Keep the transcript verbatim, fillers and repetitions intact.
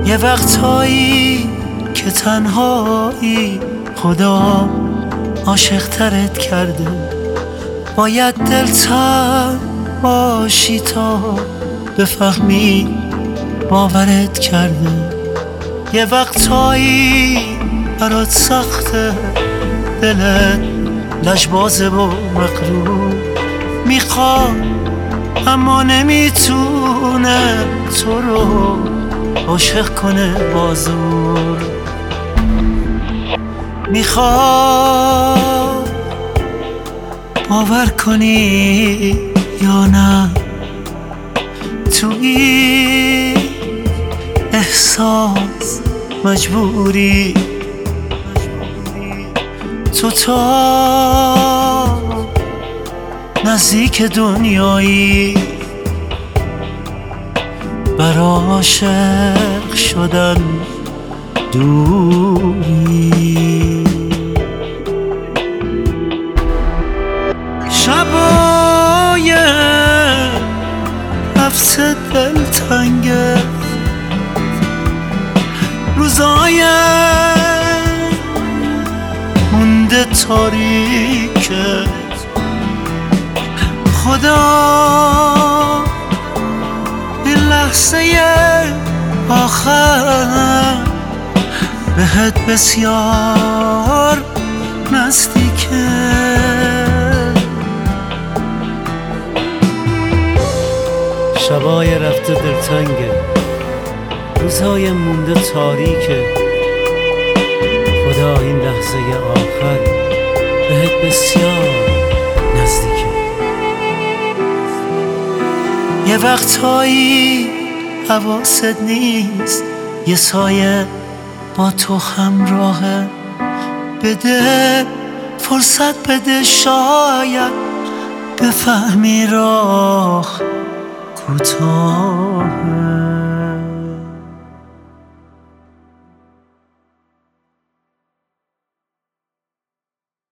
یه وقتایی که تنهایی خدا عاشق ترت کرده، باید دلتنگ باشی تا بفهمی باورت کرده. یه وقتایی برات سخته، دلت لجبازه و مغرور، میخواد اما نمیتونه تو رو عاشق کنه بازور. میخواد باور کنی یا نه، تو این احساس مجبوری، تو تا نزدیک دنیایی برا عاشق شدن دوری. شبای هفته دلتنگه، روزای مونده تاریکه، خدا این لحظه آخر بهت بسیار نزدیکه. شبای رفته دلتنگه، روزهای مونده تاریکه، خدا این لحظه آخر بهت بسیار نزدیکه. یه وقتایی حواست نیست، یه سایه با تو همراهه، بده فرصت بده، شاید بفهمی راه کوتاهه.